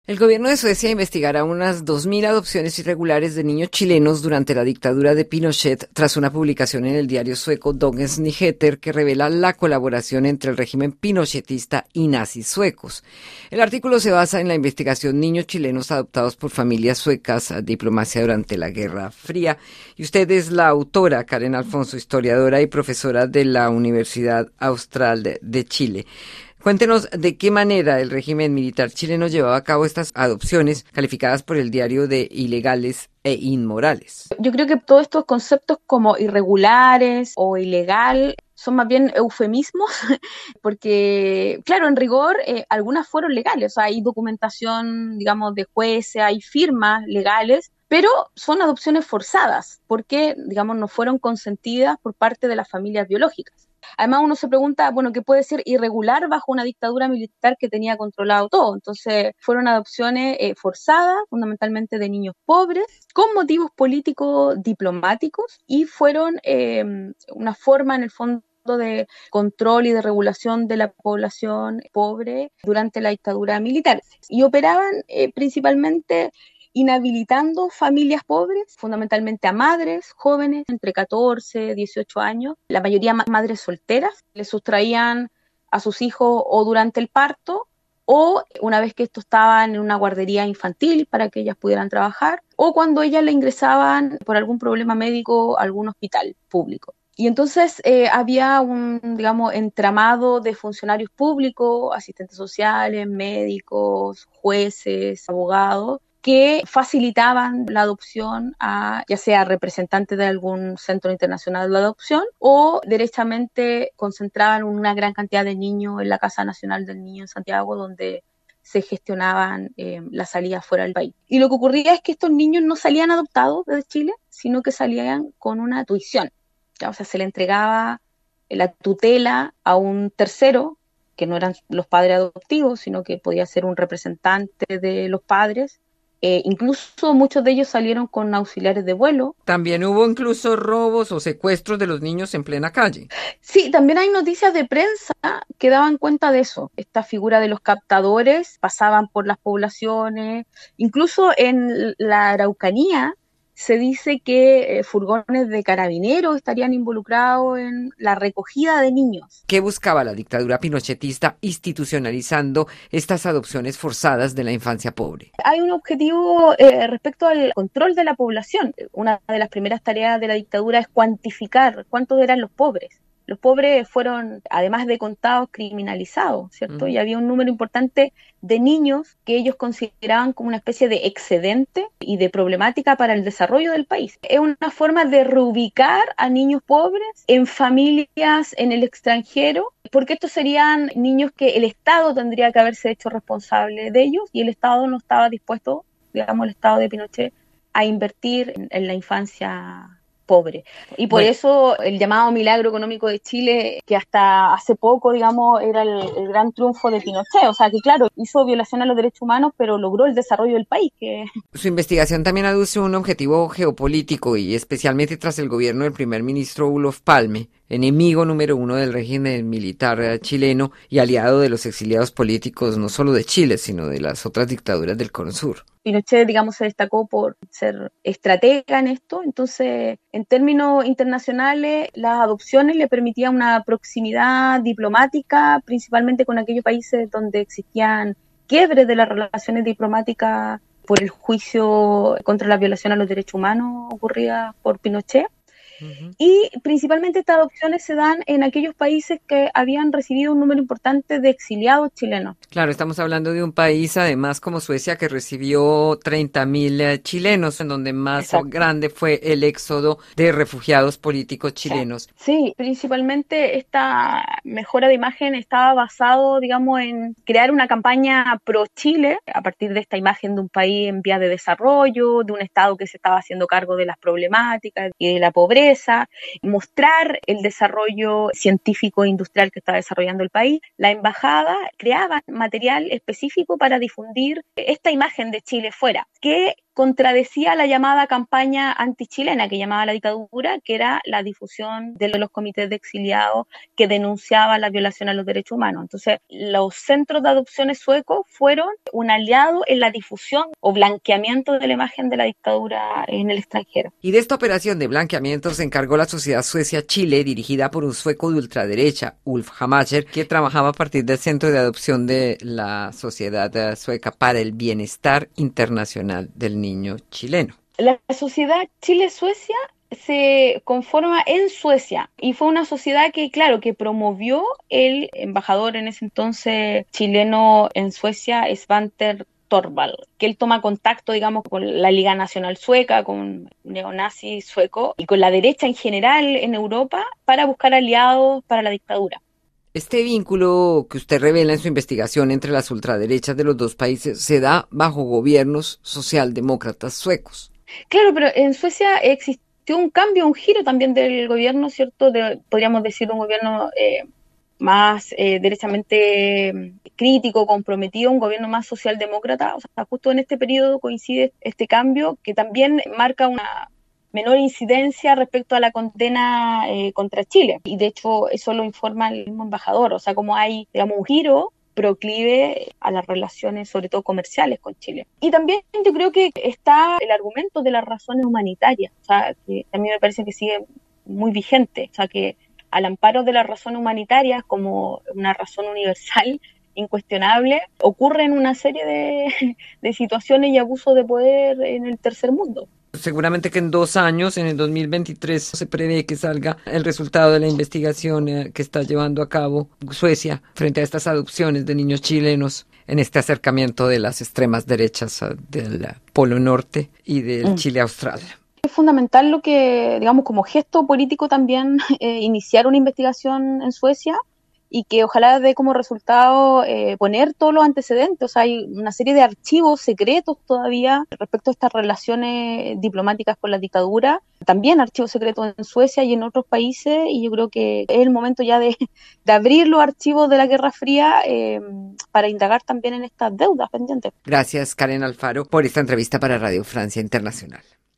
El gobierno de Suecia investigará unas 2.000 adopciones irregulares de niños chilenos durante la dictadura de Pinochet tras una publicación en el diario sueco Dagens Nyheter que revela la colaboración entre el régimen pinochetista y nazis suecos. El artículo se basa en la investigación Niños chilenos adoptados por familias suecas, diplomacia durante la Guerra Fría. Y usted es la autora, Karen Alfonso, historiadora y profesora de la Universidad Austral de Chile. Cuéntenos de qué manera el régimen militar chileno llevaba a cabo estas adopciones calificadas por el diario de ilegales e inmorales. Yo creo que todos estos conceptos como irregulares o ilegal son más bien eufemismos, porque, claro, en rigor, algunas fueron legales, o sea, hay documentación, digamos, de jueces, hay firmas legales, pero son adopciones forzadas, porque, digamos, no fueron consentidas por parte de las familias biológicas. Además, uno se pregunta, bueno, ¿qué puede ser irregular bajo una dictadura militar que tenía controlado todo? Entonces, fueron adopciones forzadas, fundamentalmente de niños pobres, con motivos políticos diplomáticos, y fueron una forma, en el fondo, de control y de regulación de la población pobre durante la dictadura militar. Y operaban principalmente inhabilitando familias pobres, fundamentalmente a madres jóvenes entre 14 y 18 años, la mayoría madres solteras, les sustraían a sus hijos o durante el parto o una vez que estos estaban en una guardería infantil para que ellas pudieran trabajar, o cuando ellas le ingresaban por algún problema médico a algún hospital público. Y entonces había un, digamos, entramado de funcionarios públicos, asistentes sociales, médicos, jueces, abogados, que facilitaban la adopción a ya sea representantes de algún centro internacional de la adopción o derechamente concentraban una gran cantidad de niños en la Casa Nacional del Niño en Santiago, donde se gestionaban las salidas fuera del país. Y lo que ocurría es que estos niños no salían adoptados desde Chile, sino que salían con una tuición. ¿Ya? O sea, se le entregaba la tutela a un tercero, que no eran los padres adoptivos, sino que podía ser un representante de los padres. Incluso muchos de ellos salieron con auxiliares de vuelo. También hubo incluso robos o secuestros de los niños en plena calle. Sí, también hay noticias de prensa que daban cuenta de eso. Esta figura de los captadores pasaban por las poblaciones, incluso en la Araucanía se dice que furgones de carabineros estarían involucrados en la recogida de niños. ¿Qué buscaba la dictadura pinochetista institucionalizando estas adopciones forzadas de la infancia pobre? Hay un objetivo respecto al control de la población. Una de las primeras tareas de la dictadura es cuantificar cuántos eran los pobres. Los pobres fueron, además de contados, criminalizados, ¿cierto? Y había un número importante de niños que ellos consideraban como una especie de excedente y de problemática para el desarrollo del país. Es una forma de reubicar a niños pobres en familias en el extranjero, porque estos serían niños que el Estado tendría que haberse hecho responsable de ellos y el Estado no estaba dispuesto, digamos, el Estado de Pinochet, a invertir en la infancia pobre. Y por eso el llamado milagro económico de Chile, que hasta hace poco, digamos, era el gran triunfo de Pinochet. O sea, que claro, hizo violación a los derechos humanos, pero logró el desarrollo del país. Su investigación también aduce un objetivo geopolítico y especialmente tras el gobierno del primer ministro Olof Palme, enemigo número uno del régimen militar chileno y aliado de los exiliados políticos no solo de Chile, sino de las otras dictaduras del Cono Sur. Pinochet, digamos, se destacó por ser estratega en esto. Entonces, en términos internacionales, las adopciones le permitían una proximidad diplomática, principalmente con aquellos países donde existían quiebres de las relaciones diplomáticas por el juicio contra la violación a los derechos humanos ocurrida por Pinochet. Y principalmente estas adopciones se dan en aquellos países que habían recibido un número importante de exiliados chilenos. Claro, estamos hablando de un país, además, como Suecia, que recibió 30.000 chilenos, en donde más grande fue el éxodo de refugiados políticos chilenos. Sí, principalmente esta mejora de imagen estaba basado, digamos, en crear una campaña pro Chile, a partir de esta imagen de un país en vías de desarrollo, de un Estado que se estaba haciendo cargo de las problemáticas y de la pobreza, mostrar el desarrollo científico e industrial que está desarrollando el país. La embajada creaba material específico para difundir esta imagen de Chile fuera, que contradecía la llamada campaña antichilena que llamaba la dictadura, que era la difusión de los comités de exiliados que denunciaban la violación a los derechos humanos. Entonces, los centros de adopciones suecos fueron un aliado en la difusión o blanqueamiento de la imagen de la dictadura en el extranjero. Y de esta operación de blanqueamiento se encargó la Sociedad Suecia Chile, dirigida por un sueco de ultraderecha, Ulf Hamacher, que trabajaba a partir del Centro de Adopción de la Sociedad Sueca para el Bienestar Internacional del Niño Chileno. La Sociedad Chile-Suecia se conforma en Suecia y fue una sociedad que, claro, que promovió el embajador en ese entonces chileno en Suecia, Svante Thorvald, que él toma contacto, digamos, con la Liga Nacional Sueca, con neonazis suecos y con la derecha en general en Europa para buscar aliados para la dictadura. Este vínculo que usted revela en su investigación entre las ultraderechas de los dos países se da bajo gobiernos socialdemócratas suecos. Claro, pero en Suecia existió un cambio, un giro también del gobierno, ¿cierto? Podríamos decir un gobierno más derechamente crítico, comprometido, un gobierno más socialdemócrata. O sea, justo en este periodo coincide este cambio que también marca una menor incidencia respecto a la condena contra Chile. Y de hecho eso lo informa el mismo embajador. O sea, como hay, digamos, un giro proclive a las relaciones, sobre todo comerciales, con Chile. Y también yo creo que está el argumento de las razones humanitarias, o sea, que a mí me parece que sigue muy vigente, o sea, que al amparo de las razones humanitarias como una razón universal, incuestionable, ocurren una serie de situaciones y abusos de poder en el tercer mundo. Seguramente que en 2 años, en el 2023, se prevé que salga el resultado de la investigación que está llevando a cabo Suecia frente a estas adopciones de niños chilenos en este acercamiento de las extremas derechas del Polo Norte y del Chile Austral. Es fundamental lo que, digamos, como gesto político también, iniciar una investigación en Suecia y que ojalá dé como resultado poner todos los antecedentes. O sea, hay una serie de archivos secretos todavía respecto a estas relaciones diplomáticas con la dictadura, también archivos secretos en Suecia y en otros países, y yo creo que es el momento ya de abrir los archivos de la Guerra Fría para indagar también en estas deudas pendientes. Gracias, Karen Alfaro, por esta entrevista para Radio Francia Internacional.